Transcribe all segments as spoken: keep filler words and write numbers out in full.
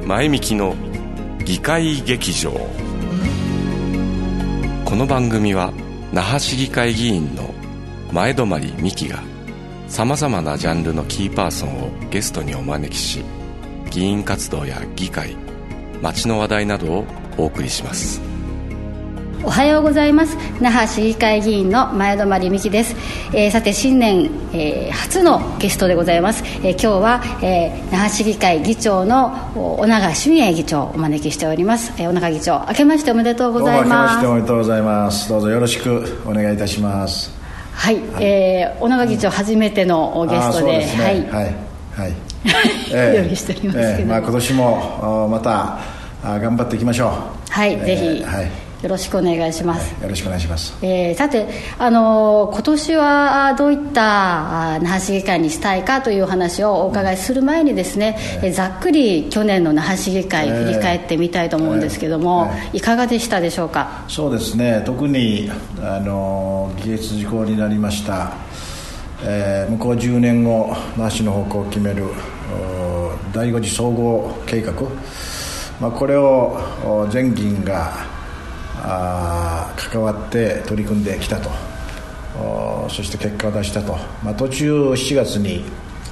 前みきの議会劇場。この番組は那覇市議会議員の前泊美樹がさまざまなジャンルのキーパーソンをゲストにお招きし、議員活動や議会、街の話題などをお送りします。 おはようございます。那覇市議会議員の前泊美樹です。えー、さて新年、えー、初のゲストでございます。えー、今日は、えー、那覇市議会議長の尾長俊英議長をお招きしております。えー、尾長議長、明けましておめでとうございます。 どうも明けましておめでとうございます。どうぞよろしくお願いいたします。 はい、はい、えー、尾長議長初めてのゲスト で,、うん、で、ね、はいはいはいえー、用意しておりますけど、えーまあ、 今年もまた頑張っていきましょう。 はい、えー、ぜひ、 はいよろしくお願いします。 はい、よろしくお願いします。 えー、さて、あのー、今年はどういった那覇市議会にしたいかというお話をお伺いする前にですね、えー、ざっくり去年の那覇市議会振り返ってみたいと思うんですけども、えーえー、いかがでしたでしょうか。 そうですね、特にあの議決事項になりました、えー、向こうじゅうねんご那覇市の方向を決めるだいご次総合計画、まあ、これを全議員があ関わって取り組んできたと、そして結果を出したと、まあ、途中しちがつに、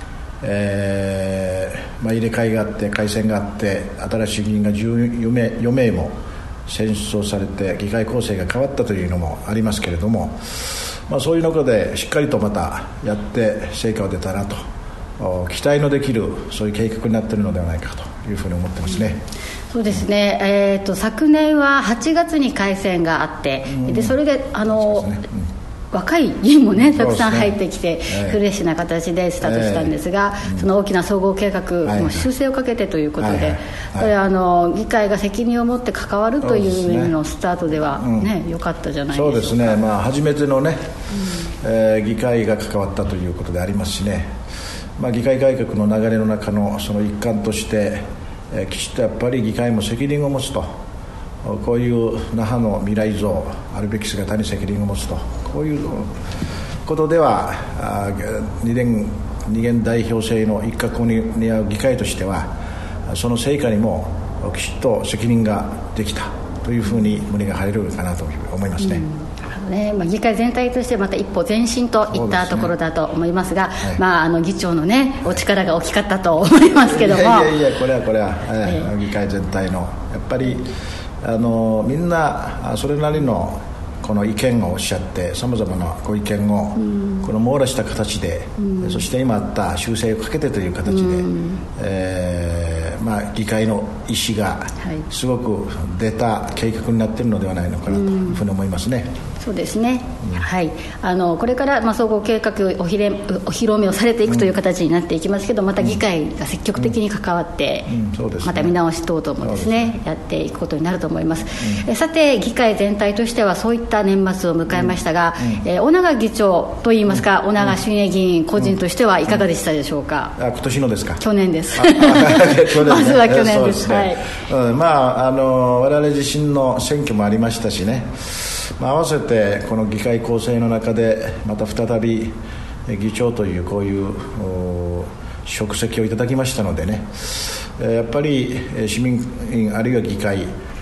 えーまあ、入れ替えがあって改選があって新しい議員がじゅうよめいも選出をされて議会構成が変わったというのもありますけれども、まあ、そういう中でしっかりとまたやって成果が出たなと期待のできるそういう計画になっているのではないかというふうに思ってますね。 そうですね、えー、と昨年ははちがつに改選があって、うん、でそれであのそうですね、うん、若い議員もねたくさん入ってきて、ね、フレッシュな形でスタートしたんですが、えー、その大きな総合計画の修正をかけてということで、はいはいはい、これあの議会が責任を持って関わるという意味のスタートではね、良、うん、かったじゃないでしょうか。 そうですね、まあ、初めてのね、うんえー、議会が関わったということでありますしね、まあ、議会改革の流れの中のその一環としてえー、きちっとやっぱり議会も責任を持つと、こういう那覇の未来像あるべき姿に責任を持つと、こういうことでは二元二元代表制の一角に担う議会としてはその成果にもきちっと責任ができたというふうに胸が張れるかなと思いますね。うんねまあ、議会全体としてまた一歩前進といったところだと思いますが、す、ねはいまあ、あの議長の、ね、お力が大きかったと思いますけども、いやいやいやこれはこれは、えー、議会全体のやっぱりあのみんなそれなりのこの意見をおっしゃってさまざまなご意見をこの網羅した形で、うん、そして今あった修正をかけてという形で、うんえーまあ、議会の意思がすごく出た計画になっているのではないのかなというふうに思いますね。 そうですね、うんはい、あのこれから、まあ、総合計画おひれお披露目をされていくという形になっていきますけど、また議会が積極的に関わって、うんうんね、また見直し等々もですね、ですねやっていくことになると思います、うん、えさて議会全体としてはそういった年末を迎えましたが、うんえー、尾長議長といいますか、うん、尾長俊英議員個人としてはいかがでしたでしょうか。 うん、あ今年のですか。 去年です去年、ね、 まずは去年です、 ねはいうん、まああの我々自身の選挙もありましたしね、まあ、合わせてこの議会構成の中でまた再び議長というこういう職責をいただきましたのでね、やっぱり市民あるいは議会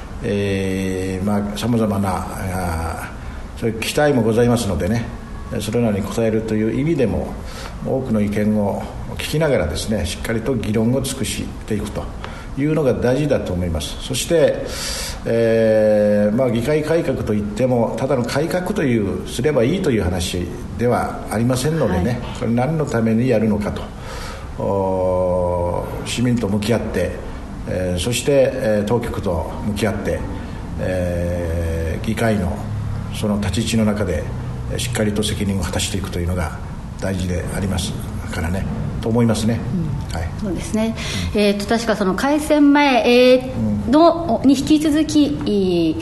さまざまなそういう期待もございますのでね、それらに応えるという意味でも多くの意見を聞きながらですねしっかりと議論を尽くしていくというのが大事だと思います。そして、えーまあ、議会改革といってもただの改革というすればいいという話ではありませんのでね、はい、これ何のためにやるのかと市民と向き合って、えー、そして、えー、当局と向き合って、えー、議会のその立ち位置の中でしっかりと責任を果たしていくというのが大事でありますからねと思いますね。うんはい、 そうですね、うんえー、と確かその改選前、えー、のに引き続き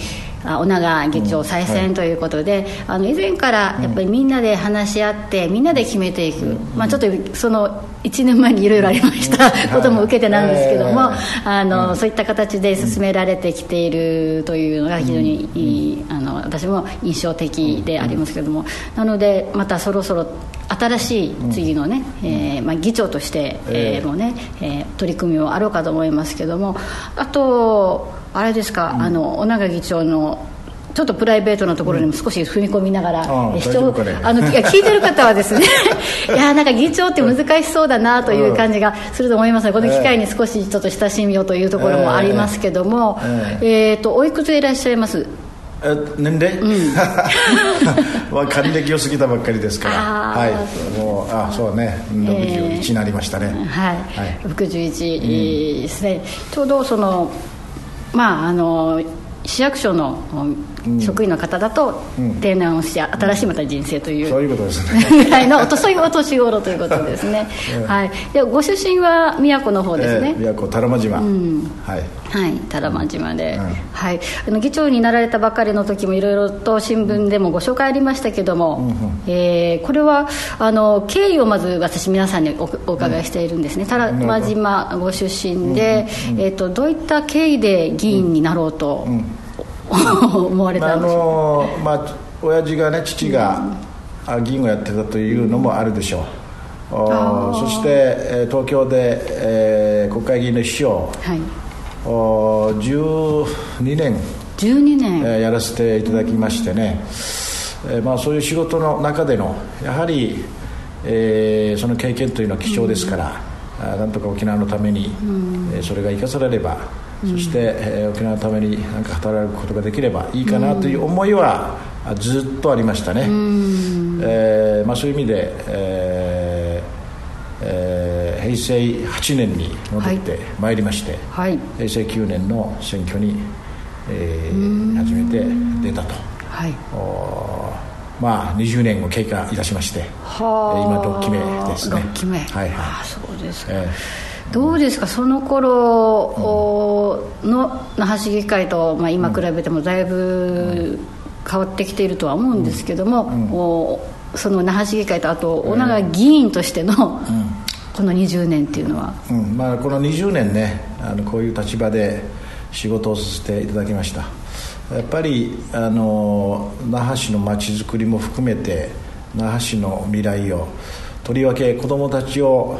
尾長議長再選ということで、うん、あの以前からやっぱりみんなで話し合ってみんなで決めていく、うんまあ、ちょっとそのいちねんまえにいろいろありましたことも受けてなんですけども、あの、うん、そういった形で進められてきているというのが非常にいい、あの私も印象的でありますけども、なのでまたそろそろ新しい次のね、うんえーまあ、議長として、えーもねえー、取り組みもあろうかと思いますけども、あとあれですか、うん、あの尾長議長のちょっとプライベートなところにも少し踏み込みながら、うん、視聴あのいや聞いてる方はですねいやなんか議長って難しそうだなという感じがすると思いますので、この機会に少しちょっと親しみをというところもありますけども、えーえー、とおいくつでいらっしゃいます？ え年齢、うんまあ、還暦を過ぎたばっかりですから、はい、もうあそうねろくじゅういちになりましたね、えーはいはい、ろくじゅういちですね、うん、ちょうどそのまああの市役所の職員の方だと定年をして新しいまた人生という、 そういうことですねぐらいのそういうお年頃ということですね、はい、でご出身は宮古の方ですね、 えー、宮古多良間島、うんはいはい、多良間島で、うんはい、あの議長になられたばかりの時もいろいろと新聞でもご紹介ありましたけども、うんうんえー、これはあの経緯をまず私皆さんに お, お伺いしているんですね、うん、多良間島ご出身で、うんうんえー、とどういった経緯で議員になろうと、うんうん思われたんでしょうか。 まああのまあ、親父がね父が、うん、議員をやってたというのもあるでしょう、うん、そして、えー、東京で、えー、国会議員の秘書を、はい、おじゅうにねん、 じゅうにねん、 えー、やらせていただきましてね、えーまあ、そういう仕事の中でのやはり、えー、その経験というのは貴重ですから、うん、あなんとか沖縄のために、うんえー、それが生かされればそして、えー、沖縄のために何か働くことができればいいかなという思いはずっとありましたね、うんえーまあ、そういう意味で、えーえー、平成はちねんに戻ってまいりまして、はい、平成きゅうねんの選挙に、えー、初めて出たと、はい、おまあ、にじゅうねんを経過いたしまして、は今ろっきめですね。 ろっきめ、はいはい、あそうですか、えーどうですか、その頃の那覇市議会と、まあ、今比べてもだいぶ変わってきているとは思うんですけども、うんうん、その那覇市議会とあと尾長議員としての、うん、このにじゅうねんっていうのは、 うんまあ、このにじゅうねんねあのこういう立場で仕事をさせていただきました。やっぱりあの那覇市のまちづくりも含めて那覇市の未来をとりわけ子どもたちを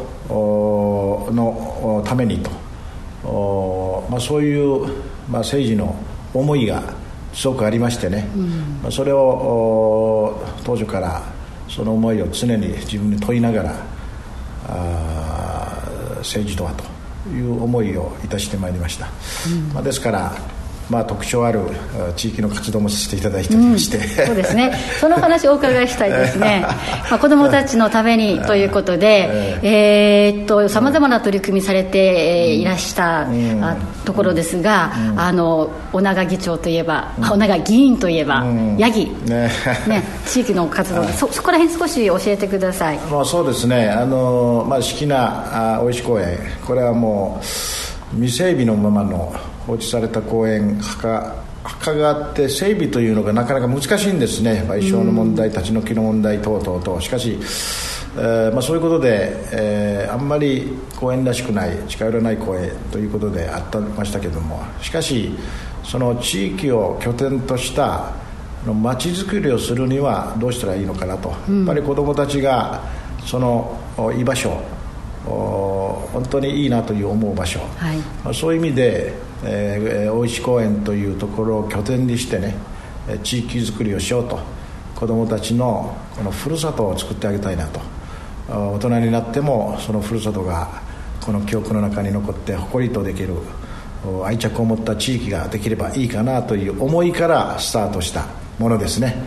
のためにと、まあ、そういう、まあ、政治の思いがすごくありましてね、うんまあ、それを当初からその思いを常に自分に問いながらあ政治とはという思いをいたしてまいりました、うんまあ、ですからまあ、特徴ある地域の活動もさせていただいておりまして、うん、 そうですね、その話をお伺いしたいですねまあ子どもたちのためにということで、えー、っとさまざまな取り組みされていらした、うん、ところですが、うん、あの尾長議長といえば、うん、尾長議員といえば、うん、ヤギ、ねね、地域の活動で そ, そこら辺少し教えてください。 まあ、そうですね、あの、まあ、四季名大石公園、これはもう未整備のままの放置された公園、墓、墓があって整備というのがなかなか難しいんですね。賠償の問題、立ち退きの問題等々と。しかし、えーまあ、そういうことで、えー、あんまり公園らしくない、近寄らない公園ということであったましたけども、しかしその地域を拠点とした街づくりをするにはどうしたらいいのかなと、うん、やっぱり子どもたちがその居場所、本当にいいなという思う場所、はいまあ、そういう意味で、えー、大石公園というところを拠点にしてね、地域づくりをしようと、子どもたちのこのふるさとを作ってあげたいなと、大人になってもそのふるさとがこの記憶の中に残って誇りとできる愛着を持った地域ができればいいかなという思いからスタートしたものですね。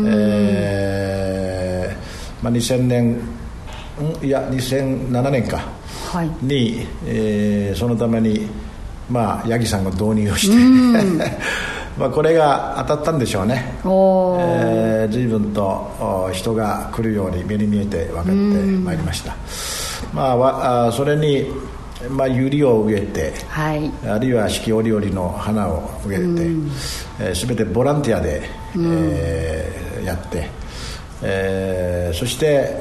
えーまあ、にせんねんいやにせんななねんか、はいに、えー、そのために、まあ、八木さんが導入をしてまあこれが当たったんでしょうね。お、えー、随分と人が来るように目に見えて分かってまいりました。まあ、わあそれにまあ、ユリを植えて、 はい、 あるいは四季折々の花を植えて、うんえー、全てボランティアで、うんえー、やって、えー、そして、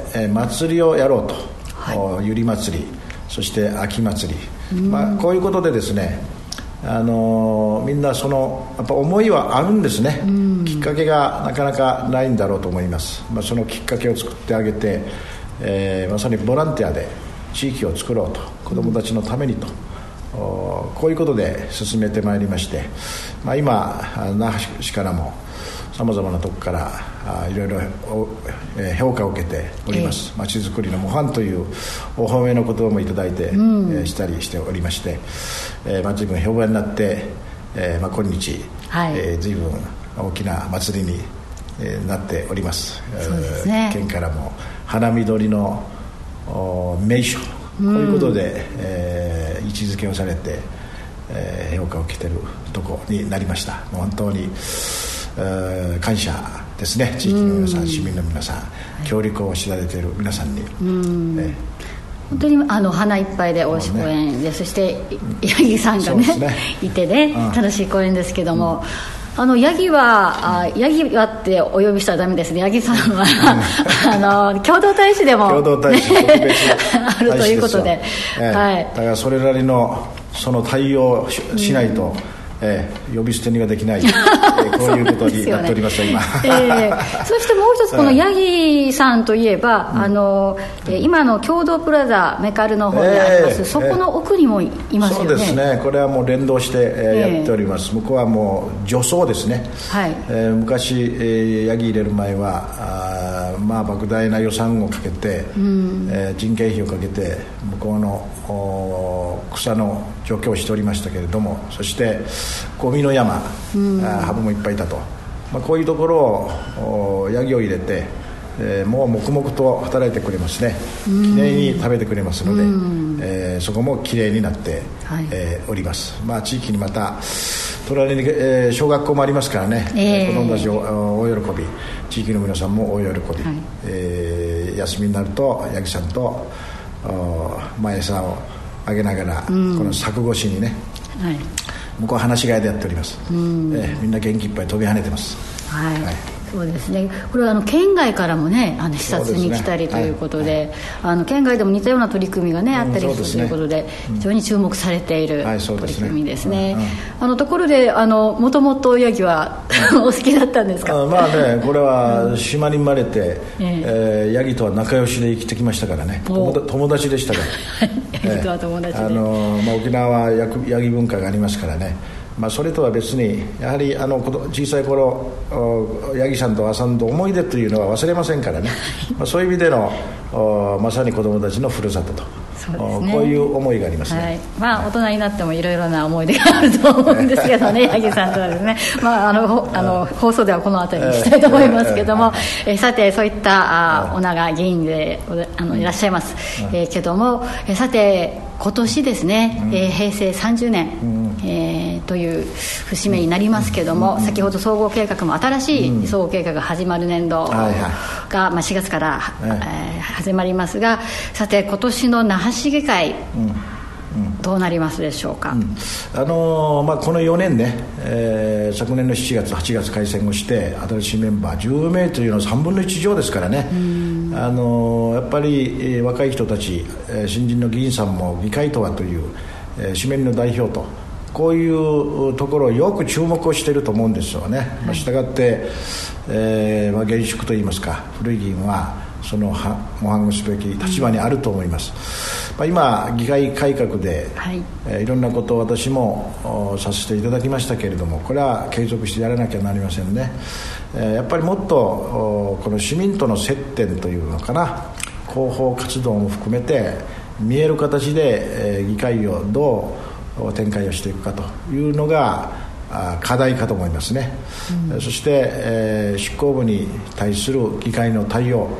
えー、祭りをやろうと、はい、ユリ祭り、そして秋祭り、うんまあ、こういうことでですね、あのー、みんなそのやっぱ思いはあるんですね、うん、きっかけがなかなかないんだろうと思います、まあ、そのきっかけを作ってあげて、えー、まさにボランティアで地域を作ろうと、子どもたちのためにと、うん、こういうことで進めてまいりまして、まあ、今那覇市からもさまざまなところからあいろいろ、えー、評価を受けております。まちづくりの模範というお褒めの言葉もいただいて、うんえー、したりしておりまして、えーまあ、随分評判になって、えーまあ、今日、はいえー、随分大きな祭りに、えー、なっております。 そうですね、 県からも花緑の名所、こういうことで、うんえー、位置づけをされて、えー、評価を受けているところになりました。もう本当に感謝ですね。地域の皆さん、うん、市民の皆さん、はい、協力を知られている皆さんに、うんえー、本当にあの花いっぱいで大志公園で、ね、そして八木さんが ね, ねいてね、うん、楽しい公園ですけども、うん、あの八木は、うん、八木はってお呼びしたらダメですね。八木さんは、うん、あの共同大使でも共同大使特別あるということで、 えーはい、だからそれなりのその対応 し, しないと、うんえー、呼び捨てにはできない、えー、こういうことになっておりますよ、今、 えー、そしてもう一つこの八木さんといえば、うん、あのえー、今の共同プラザメカルの方にあります、えー、そこの奥にもいますよね。 そうですね、これはもう連動して、えー、やっております。向こうはもう女装ですね、はいえー、昔、えー、八木入れる前はあ、まあ、莫大な予算をかけて、うんえー、人件費をかけて向こうの草の除去をしておりましたけれども、そしてゴミの山、うん、ハブもいっぱいいたと、まあ、こういうところをヤギを入れて、えー、もう黙々と働いてくれますね。きれいに食べてくれますので、うんえー、そこもきれいになって、はいえー、おります。まあ、地域にまた隣に、えー、小学校もありますからね、えー、子どもたち大喜び、地域の皆さんも大喜び、はいえー、休みになるとヤギさんとまあ、餌をあげながら、うん、この柵越しにね、はい、向こうは放し飼いでやっております、うんえー、みんな元気いっぱい飛び跳ねてます、 はいはい、そうですね。これはあの県外からもね、あの視察に来たりということで、で、ねはい、あの県外でも似たような取り組みがね、うん、あったりするということで、うん、非常に注目されている取り組みですね。あのところで、あのもともとヤギはお好きだったんですか？ あまあね、これは島に生まれて、うんえー、ヤギとは仲良しで生きてきましたからね、友, 友達でしたからヤギとは友達で、 えーあのまあ、沖縄はヤギ文化がありますからね、まあ、それとは別にやはりあの小さい頃ヤギさんと遊んだ思い出というのは忘れませんからねまあそういう意味でのまさに子どもたちのふるさとと、そうですね、こういう思いがありますね、 はいまあ、大人になってもいろいろな思い出があると思うんですけどねヤギさんとはですね、まあ、あのあの放送ではこの辺りにしたいと思いますけども、えー、さてそういったあお長議員であのいらっしゃいます、えー、けども、えー、さて今年ですね、うんえー、平成さんじゅうねん、うんえー、という節目になりますけども、うん、先ほど総合計画も新しい総合計画が始まる年度が、まあ、しがつから、はいえー、始まりますが、さて今年の那覇市議会、うんうん、どうなりますでしょうか。うんあのーまあ、このよねんね、えー、昨年のしちがつはちがつ改選をして新しいメンバーじゅうめいというのはさんぶんのいち以上ですからね、うんあのー、やっぱり、えー、若い人たち、えー、新人の議員さんも議会とはという、えー、市民の代表とこういうところをよく注目をしていると思うんですよね、はいまあ、したがって、えーまあ、現職といいますか古い議員はその模範をすべき立場にあると思います、うんまあ、今議会改革で、はいえー、いろんなことを私もさせていただきましたけれども、これは継続してやらなきゃなりませんね、えー、やっぱりもっとこの市民との接点というのかな、広報活動も含めて見える形で、えー、議会をどう展開をしていくかというのが課題かと思いますね、うん、そして、えー、執行部に対する議会の対応、はい、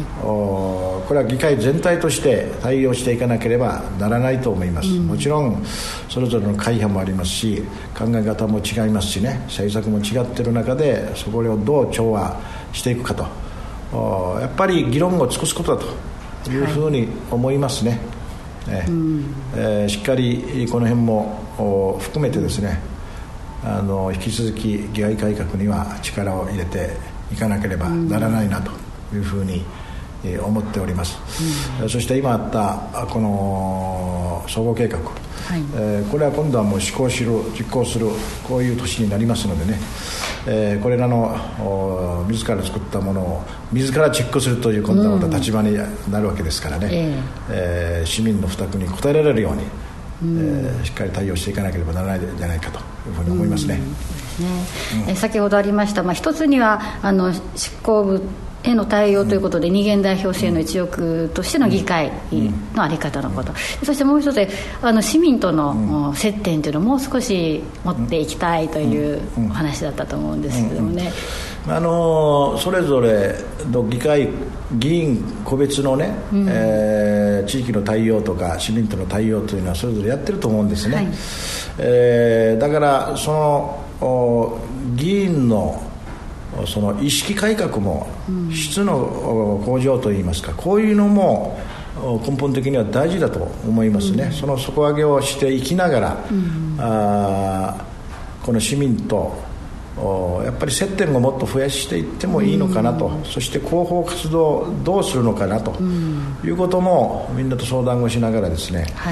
これは議会全体として対応していかなければならないと思います、うん、もちろんそれぞれの会派もありますし考え方も違いますしね、政策も違っている中でそこをどう調和していくかと、やっぱり議論を尽くすことだというふうに思いますね、 えーえー、しっかりこの辺も含めてですね、あの引き続き議会改革には力を入れていかなければならないなというふうに思っております、うん、そして今あったこの総合計画、はい、えー、これは今度はもう施行する実行するこういう年になりますのでね、えー、これらの自ら作ったものを自らチェックするという今度はまた立場になるわけですからね、うん、えーえー、市民の負託に応えられるように、うん、えー、しっかり対応していかなければならないんじゃないかというふうに思いますね、 うんね、うん、え先ほどありました、まあ、一つにはあの執行部への対応ということで、うん、二元代表制の一翼としての議会の在り方のこと、うん、そしてもう一つあの市民との、うん、接点というのをもう少し持っていきたいというお話だったと思うんですけどもね、 うんうん、あのそれぞれの議会議員個別のね、うん、えー、地域の対応とか市民との対応というのはそれぞれやってると思うんですね、はい、えー、だからその議員のその意識改革も質の向上といいますか、こういうのも根本的には大事だと思いますね、うん、その底上げをしていきながら、うん、あこの市民とやっぱり接点をもっと増やしていってもいいのかなと、うん、そして広報活動をどうするのかなということもみんなと相談をしながらですね、はい、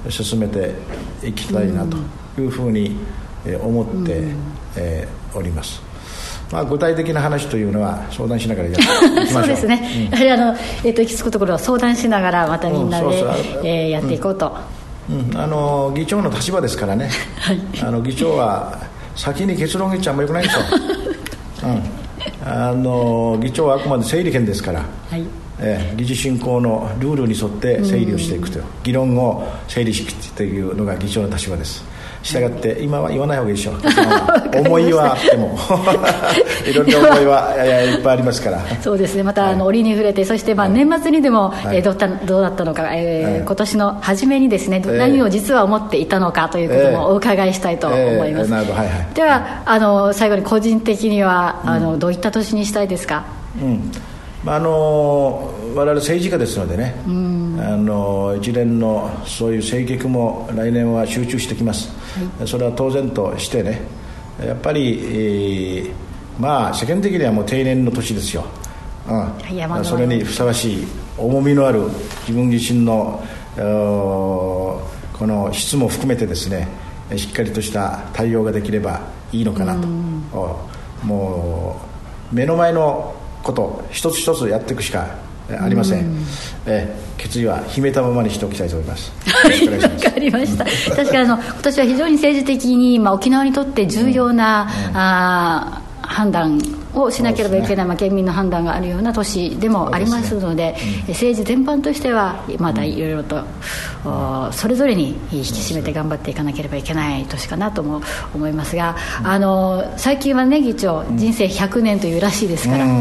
進めていきたいなというふうに思って、うん、えー、おります。まあ、具体的な話というのは相談しながらやっていきましょう。そうですね、 うん、やはりあの、えー、と行き着くところは相談しながらまたみんなで、うん、そうそう、えー、やっていこうと、 うんうん、あの議長の立場ですからね、はい、あの議長は先に結論言っちゃあんまりよくないでしょ、うん、あの議長はあくまで整理権ですから、はい、えー、議事進行のルールに沿って整理をしていくという、うん、議論を整理していくというのが議長の立場です。したがって今は言わない方がいいでしょう思いはあってもいろんな思いはいっぱいありますから。 そうですね、また、はい、あの折に触れて、そしてまあ年末にでも、はい、えー、どうたどうだったのか、えーはい、今年の初めにですね、えー、何を実は思っていたのかということもお伺いしたいと思います、えーえー、なるほど、はいはい、ではあの最後に個人的には、うん、あのどういった年にしたいですか。 うん、まあ、あの我々政治家ですのでね、うん、あの一連のそういう政局も来年は集中してきます、はい、それは当然としてね、やっぱり、えー、まあ世間的にはもう定年の年ですよ、うん、それにふさわしい重みのある自分自身のこの質も含めてですね、しっかりとした対応ができればいいのかなと、うん、もう目の前のこと一つ一つやっていくしかありません、うん、え決意は秘めたままにしておきたいと思います。 わかりました。確かにあの今年は非常に政治的に、まあ、沖縄にとって重要な、うんうん、あ判断をしなければいけない、ね、まあ、県民の判断があるような年でもありますの で, で、ね、うん、政治全般としてはまだいろいろと、うん、それぞれに引き締めて頑張っていかなければいけない年かなとも思いますが、うん、あの最近はね議長、うん、人生ひゃくねんというらしいですから、うん、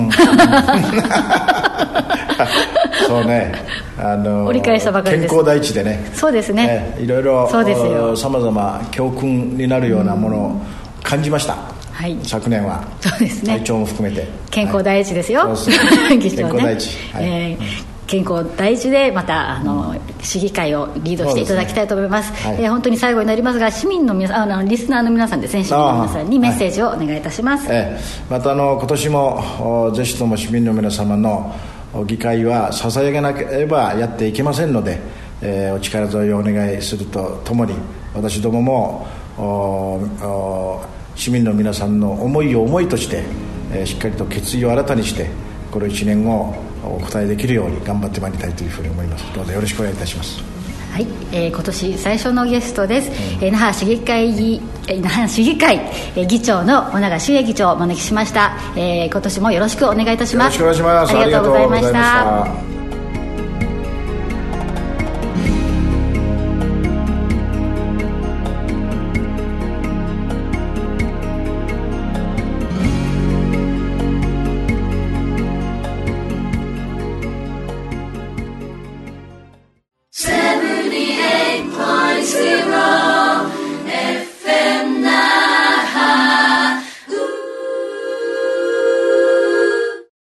そうね、あの折り返したばかりです。 健康第一でね、 そうですね、 えいろいろさまざま教訓になるようなものを感じました、はい、昨年は。 そうですね、 体調も含めて健康第一ですよ、はい、そうそう健康第一、はい、えー健康第一でまたあの、うん、市議会をリードしていただきたいと思います。す、ね、はい、えー、本当に最後になりますが、市民の皆さん、あのリスナーの皆さんですね、市民の皆さんにメッセージをお願いいたします。 はい、えー、またあの今年もぜひとも市民の皆様の議会は支えなければやっていけませんので、えー、お力添えをお願いするとともに、私どももおお市民の皆さんの思いを思いとして、えー、しっかりと決意を新たにしてこのいちねんをお答えできるように頑張ってまいりたいというふうに思います。どうぞよろしくお願いいたします。 はい、えー、今年最初のゲストです、うん、えー、那覇市議会議、えー、那覇市議会、えー、議長の尾長修英議長をお招きしました、えー、今年もよろしくお願いいたします。 よろしくお願いします。 ありがとうございました。